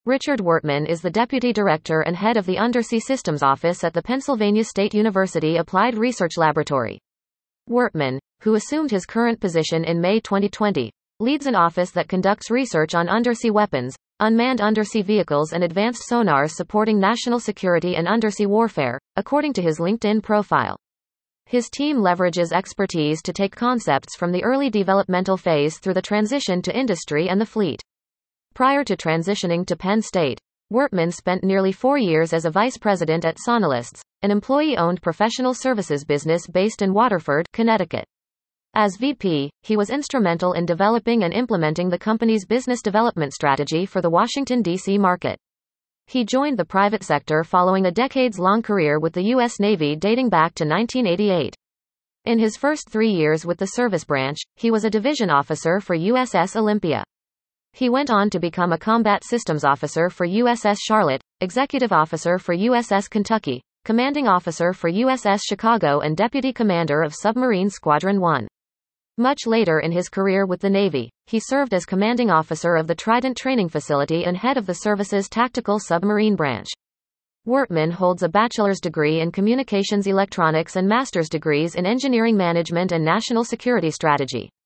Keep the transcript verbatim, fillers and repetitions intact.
Richard Wortman is the Deputy Director and Head of the Undersea Systems Office at the Pennsylvania State University Applied Research Laboratory. Wortman, who assumed his current position in May twenty twenty, leads an office that conducts research on undersea weapons, unmanned undersea vehicles and advanced sonars supporting national security and undersea warfare, according to his LinkedIn profile. His team leverages expertise to take concepts from the early developmental phase through the transition to industry and the fleet. Prior to transitioning to Penn State, Wortman spent nearly four years as a vice president at Sonalysts, an employee-owned professional services business based in Waterford, Connecticut. As V P, he was instrumental in developing and implementing the company's business development strategy for the Washington, D C market. He joined the private sector following a decades-long career with the U S Navy dating back to nineteen eighty-eight. In his first three years with the service branch, he was a division officer for U S S Olympia. He went on to become a combat systems officer for U S S Charlotte, executive officer for U S S Kentucky, commanding officer for U S S Chicago and deputy commander of Submarine Squadron one. Much later in his career with the Navy, he served as commanding officer of the Trident Training Facility and head of the service's Tactical Submarine Branch. Wortman holds a bachelor's degree in communications electronics and master's degrees in engineering management and national security strategy.